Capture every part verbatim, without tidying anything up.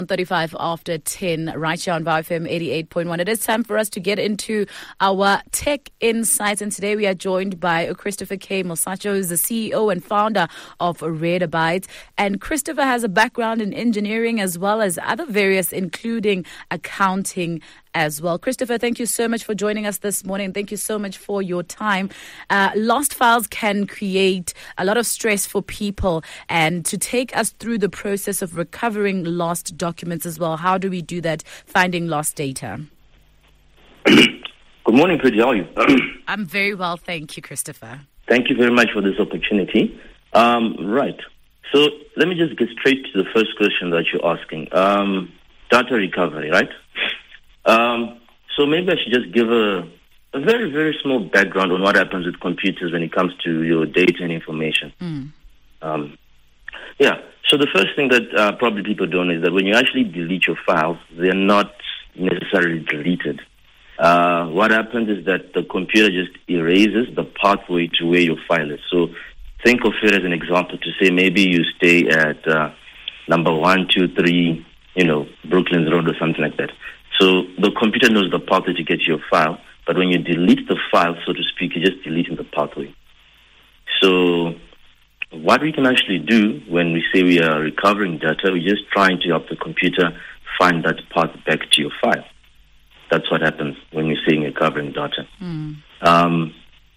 thirty-five after ten, right here on V O W F M eighty-eight point one. It is time for us to get into our tech insights, and today we are joined by Christopher K. Mosacho, who's the C E O and founder of Redabyte. And Christopher has a background in engineering as well as other various, including accounting as well. Christopher, thank you so much for joining us this morning. Thank you so much for your time. Uh, lost files can create a lot of stress for people, and to take us through the process of recovering lost documents as well, how do we do that, finding lost data? Good morning, Pridge. How are you? I'm very well, thank you, Christopher. Thank you very much for this opportunity. Um, right. So let me just get straight to the first question that you're asking. Um, data recovery, right? Um, so maybe I should just give a, a very, very small background on what happens with computers when it comes to your data and information. Mm. Um, yeah, so the first thing that uh, probably people don't know is that when you actually delete your files, they're not necessarily deleted. Uh, what happens is that the computer just erases the pathway to where your file is. So think of it as an example to say maybe you stay at uh, number one, two, three, you know, Brooklyn Road or something like that. So the computer knows the pathway to get to your file, but when you delete the file, so to speak, you're just deleting the pathway. So what we can actually do when we say we are recovering data, we're just trying to help the computer find that path back to your file. That's what happens when we're saying recovering data. Mm. Um,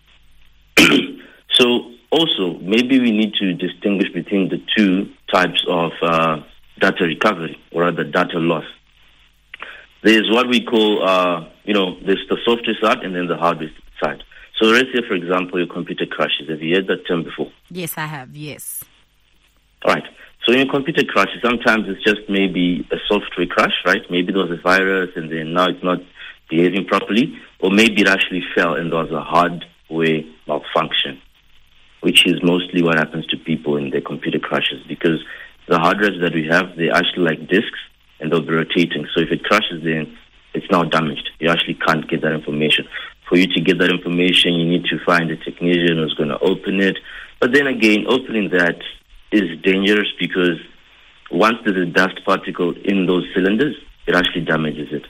so also, maybe we need to distinguish between the two types of uh, data recovery, or rather data loss. There's what we call, uh, you know, there's the software side and then the hardware side. So let's say, for example, your computer crashes. Have you heard that term before? Yes, I have, yes. All right. So when your computer crashes, sometimes it's just maybe a software crash, right? Maybe there was a virus and then now it's not behaving properly. Or maybe it actually fell and there was a hardware malfunction, which is mostly what happens to people when their computer crashes, because the hard drives that we have, they're actually like disks, and they'll be rotating. So if it crashes, then it's now damaged. You actually can't get that information. For you to get that information, you need to find a technician who's going to open it. But then again, opening that is dangerous because once there's a dust particle in those cylinders, it actually damages it.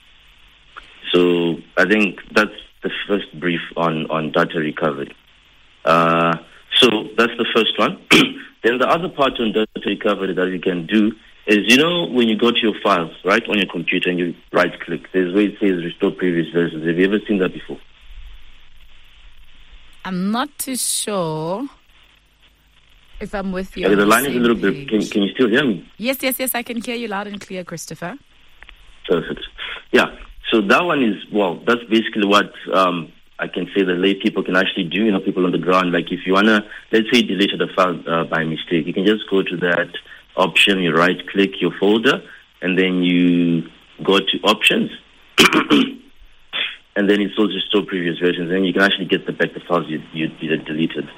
So I think that's the first brief on, on data recovery. Uh, so that's the first one. Then the other part on data recovery that we can do is, you know, when you go to your files, right, on your computer and you right-click, there's where it says restore previous versions. Have you ever seen that before? I'm not too sure if I'm with you. Okay, the line is a little bit... Can, can you still hear me? Yes, yes, yes, I can hear you loud and clear, Christopher. Perfect. Yeah, so that one is, well, that's basically what um, I can say the lay people can actually do, you know, people on the ground. Like if you want to, let's say you deleted a file uh, by mistake, you can just go to that option, you right-click your folder, and then you go to options, and then it's also restore previous versions, and you can actually get the back the files you, you, you deleted.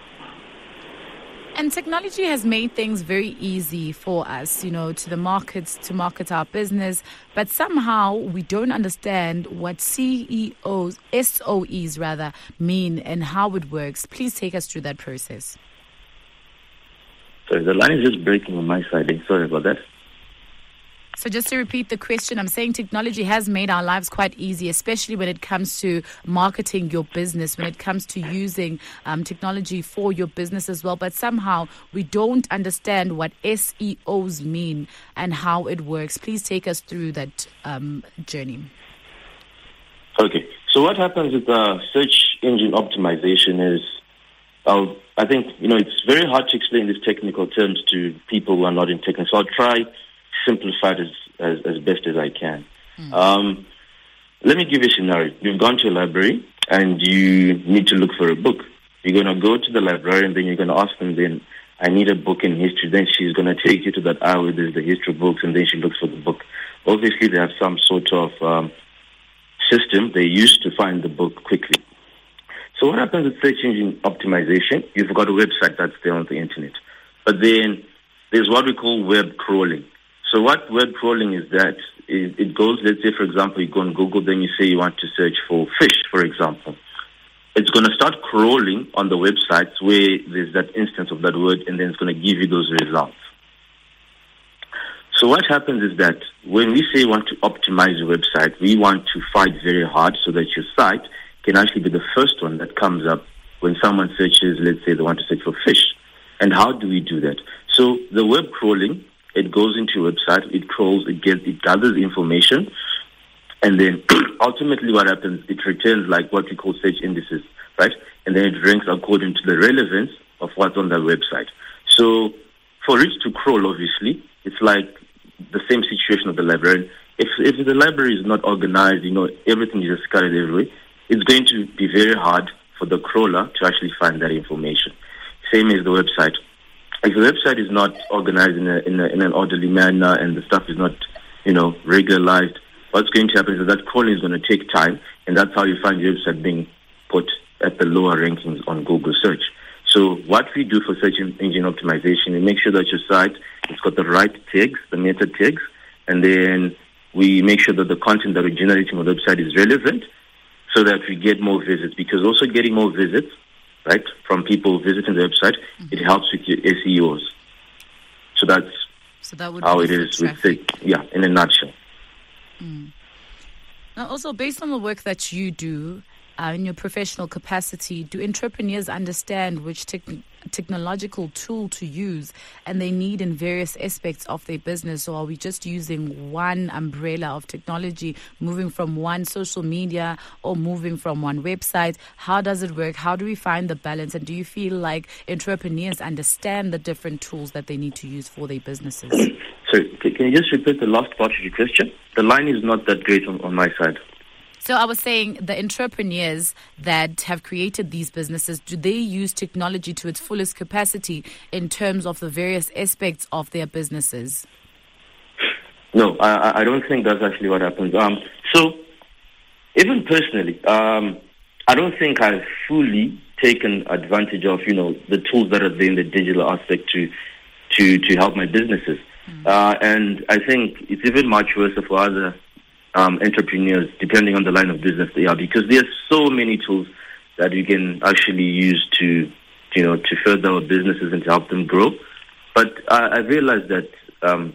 And technology has made things very easy for us, you know, to the markets, to market our business, but somehow we don't understand what C E Os, S O Es rather, mean and how it works. Please take us through that process. Sorry, the line is just breaking on my side. Sorry about that. So just to repeat the question, I'm saying technology has made our lives quite easy, especially when it comes to marketing your business, when it comes to using um, technology for your business as well. But somehow we don't understand what S E Os mean and how it works. Please take us through that um, journey. Okay. So what happens with uh, search engine optimization is, I'll, I think, you know, it's very hard to explain these technical terms to people who are not in tech, so I'll try simplify it as, as, as best as I can. Mm. Um, let me give you a scenario. You've gone to a library and you need to look for a book. You're going to go to the library and then you're going to ask them, then, I need a book in history. Then she's going to take you to that aisle where there's the history books, and then she looks for the book. Obviously, they have some sort of um, system they use to find the book quickly. So what happens with search engine optimization? You've got a website that's there on the internet. But then there's what we call web crawling. So what web crawling is that it, it goes, let's say, for example, you go on Google, then you say you want to search for fish, for example. It's going to start crawling on the websites where there's that instance of that word, and then it's going to give you those results. So what happens is that when we say we want to optimize your website, we want to fight very hard so that your site can actually be the first one that comes up when someone searches, let's say they want to search for fish. And how do we do that? So the web crawling, it goes into your website, it crawls, it gets, it gathers information, and then ultimately what happens, it returns like what we call search indices, right? And then it ranks according to the relevance of what's on that website. So for it to crawl, obviously, it's like the same situation of the library. If if the library is not organized, you know, everything is just scattered everywhere, it's going to be very hard for the crawler to actually find that information. Same as the website. If the website is not organized in a, in, a, in an orderly manner and the stuff is not, you know, regularized, what's going to happen is that crawling is going to take time, and that's how you find your website being put at the lower rankings on Google search. So what we do for search engine optimization is make sure that your site has got the right tags, the meta tags, and then we make sure that the content that we're generating on the website is relevant so that we get more visits, because also getting more visits, right, from people visiting the website, mm-hmm. it helps with your S E Os. So that's so that would how it is with it, yeah, in a nutshell. Mm. Now, also, based on the work that you do uh, in your professional capacity, do entrepreneurs understand which te- technological tool to use and they need in various aspects of their business? Or are we just using one umbrella of technology, moving from one social media or moving from one website? How does it work? How do we find the balance? And do you feel like entrepreneurs understand the different tools that they need to use for their businesses? So can you just repeat the last part of your question? The line is not that great on, on my side. So I was saying the entrepreneurs that have created these businesses, do they use technology to its fullest capacity in terms of the various aspects of their businesses? No, I, I don't think that's actually what happens. Um, so even personally, um, I don't think I've fully taken advantage of, you know, the tools that are there in the digital aspect to to, to help my businesses. Mm. Uh, and I think it's even much worse for other Um, entrepreneurs, depending on the line of business they are, because there are so many tools that you can actually use to, you know, to further our businesses and to help them grow. But I, I realized that um,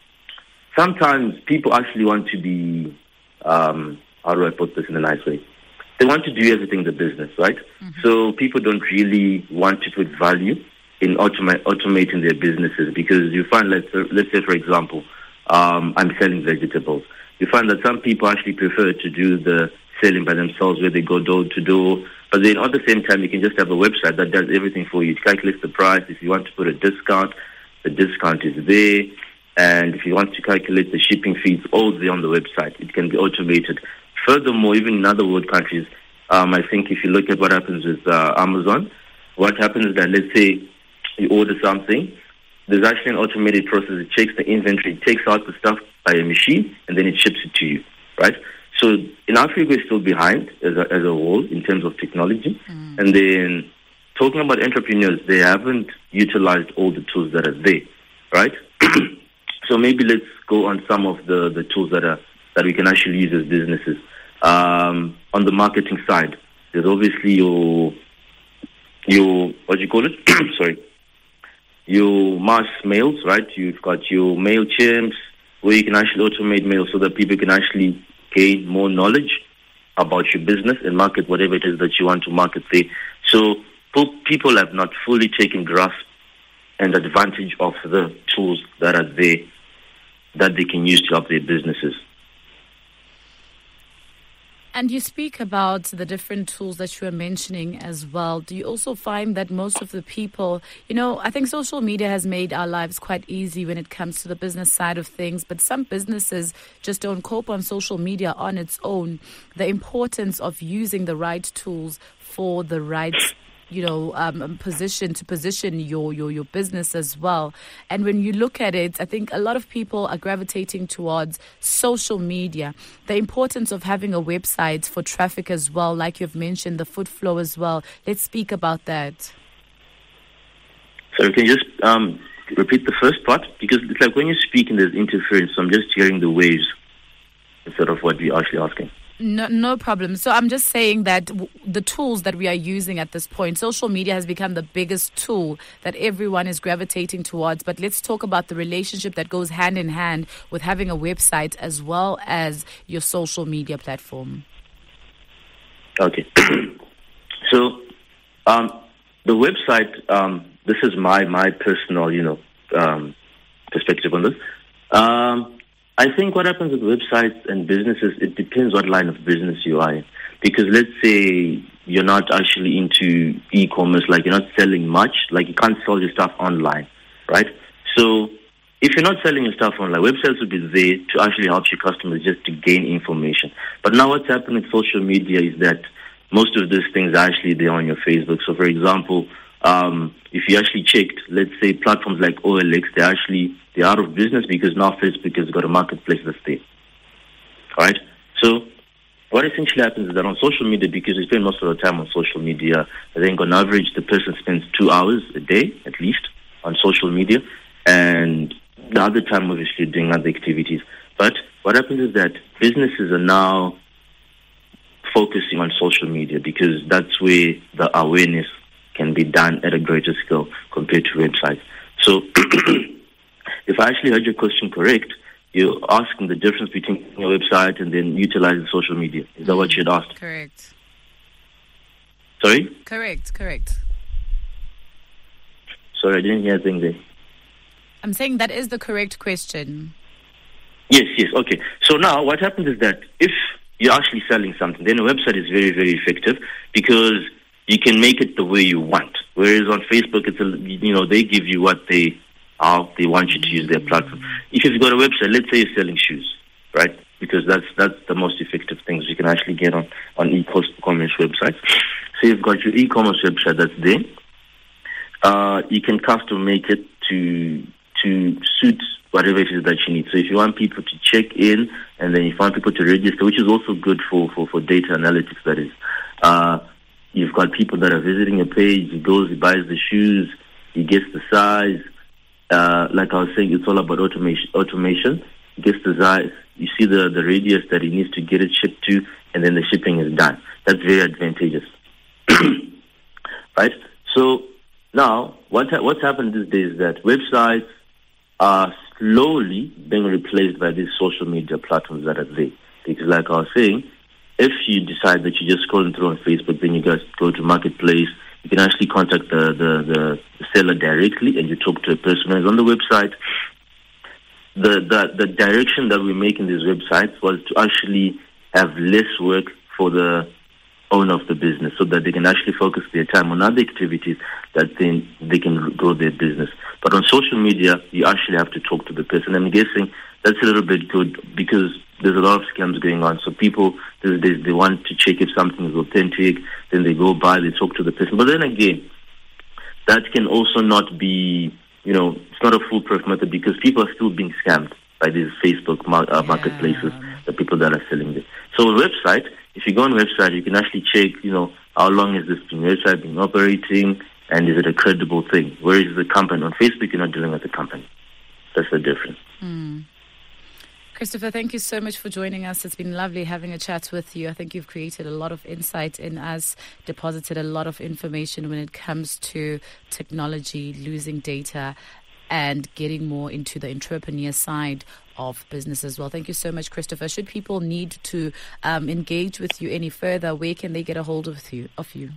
sometimes people actually want to be, um, how do I put this in a nice way? They want to do everything in the business, right? Mm-hmm. So people don't really want to put value in automa- automating their businesses, because you find, let's, let's say, for example, um, I'm selling vegetables. You find that some people actually prefer to do the selling by themselves, where they go door to door. But then at the same time, you can just have a website that does everything for you. It calculates the price. If you want to put a discount, the discount is there. And if you want to calculate the shipping fees, all there on the website. It can be automated. Furthermore, even in other world countries, um, I think if you look at what happens with uh, Amazon, what happens is that, let's say you order something, there's actually an automated process. It checks the inventory, it takes out the stuff by a machine, and then it ships it to you, right? So in Africa, we're still behind as a, as a whole in terms of technology. Mm. And then talking about entrepreneurs, they haven't utilized all the tools that are there, right? So maybe let's go on some of the, the tools that are that we can actually use as businesses. Um, on the marketing side, there's obviously your your what do you call it? Sorry. Your mass mails, right? You've got your MailChimps, where you can actually automate mail so that people can actually gain more knowledge about your business and market whatever it is that you want to market there. So people have not fully taken grasp and advantage of the tools that are there that they can use to help their businesses. And you speak about the different tools that you are mentioning as well. Do you also find that most of the people, you know, I think social media has made our lives quite easy when it comes to the business side of things, but some businesses just don't cope on social media on its own. The importance of using the right tools for the right, you know, um, position to position your, your, your business as well. And when you look at it, I think a lot of people are gravitating towards social media. The importance of having a website for traffic as well, like you've mentioned, the foot flow as well. Let's speak about that. So can you just um, repeat the first part? Because it's like when you're speaking, there's interference, so I'm just hearing the waves instead of what we're actually asking. No, no problem. So I'm just saying that w- the tools that we are using at this point, social media has become the biggest tool that everyone is gravitating towards. But let's talk about the relationship that goes hand in hand with having a website as well as your social media platform. Okay. So um, the website, um, this is my, my personal, you know, um, perspective on this. Um, I think what happens with websites and businesses, it depends what line of business you are in. Because let's say you're not actually into e-commerce, like you're not selling much, like you can't sell your stuff online, right? So if you're not selling your stuff online, websites will be there to actually help your customers just to gain information. But now what's happening with social media is that most of these things are actually there on your Facebook. So for example, um, if you actually checked, let's say platforms like O L X, they're actually they're out of business because now Facebook has got a marketplace that's there. All right? So what essentially happens is that on social media, because we spend most of the time on social media, I think on average the person spends two hours a day at least on social media, and the other time obviously doing other activities. But what happens is that businesses are now focusing on social media because that's where the awareness can be done at a greater scale compared to websites. So if I actually heard your question correct, you're asking the difference between a website and then utilizing social media. Is that what you had asked? Correct. Sorry? Correct, correct. Sorry, I didn't hear a thing there. I'm saying that is the correct question. Yes, yes, okay. So now what happens is that if you're actually selling something, then a website is very, very effective because you can make it the way you want. Whereas on Facebook, it's a, you know, they give you what they how they want you to use their platform. If you've got a website, let's say you're selling shoes, right? Because that's that's the most effective things you can actually get on, on e-commerce websites. So you've got your e-commerce website that's there. Uh, you can custom make it to to suit whatever it is that you need. So if you want people to check in and then you want people to register, which is also good for, for, for data analytics, that is. Uh, you've got people that are visiting your page. He goes, he buys the shoes, he gets the size. Uh, like I was saying, it's all about automation. Automation. He gets the size. You see the, the radius that he needs to get it shipped to, and then the shipping is done. That's very advantageous. Right? So now, what ha- what's happened these days is that websites are slowly being replaced by these social media platforms that are there. Because like I was saying, if you decide that you're just scrolling through on Facebook, then you guys go to Marketplace, you can actually contact the, the, the seller directly and you talk to a person who's on the website. The, the, the direction that we make in these websites was to actually have less work for the owner of the business so that they can actually focus their time on other activities that then they can grow their business. But on social media, you actually have to talk to the person. I'm guessing that's a little bit good because there's a lot of scams going on. So people, these days, they want to check if something is authentic, then they go by, they talk to the person. But then again, that can also not be, you know, it's not a foolproof method because people are still being scammed by these Facebook mar- uh, marketplaces, yeah. the people that are selling this. So a website, if you go on a website, you can actually check, you know, how long has this been, website been operating, and is it a credible thing? Where is the company? On Facebook, you're not dealing with the company. That's the difference. Mm. Christopher, thank you so much for joining us. It's been lovely having a chat with you. I think you've created a lot of insight in us, deposited a lot of information when it comes to technology, losing data, and getting more into the entrepreneur side of business as well. Thank you so much, Christopher. Should people need to um, engage with you any further, where can they get a hold of you? Of you?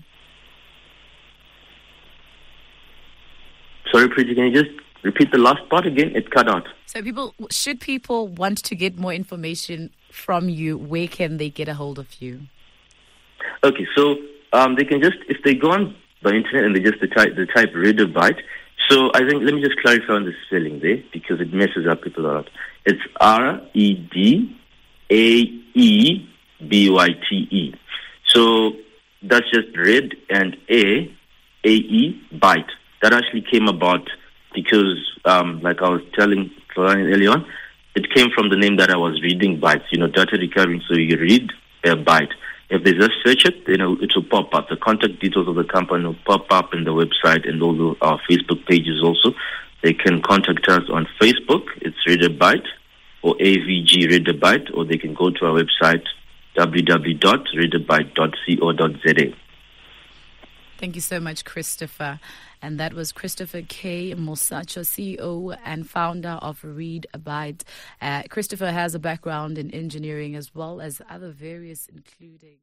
Sorry, Preeti, can you just repeat the last part again? It cut out. So people, should people want to get more information from you, where can they get a hold of you? Okay, so um, they can just, if they go on the internet and they just they type, they type Redabyte. So I think, let me just clarify on the spelling there because it messes up people a lot. It's R E D A E B Y T E. So that's just Red and A, A E, Byte. That actually came about because, um, like I was telling Florian earlier on, it came from the name that I was reading, Bytes, you know, data recovering. So you read a byte. If they just search it, you know, it will pop up. The contact details of the company will pop up in the website and all the, our Facebook pages also. They can contact us on Facebook. It's Redabyte or A V G Redabyte, or they can go to our website, w w w dot readabite dot co dot z a. Thank you so much, Christopher. And that was Christopher K. Mosacho, C E O and founder of Readabite. Uh, Christopher has a background in engineering as well as other various, including...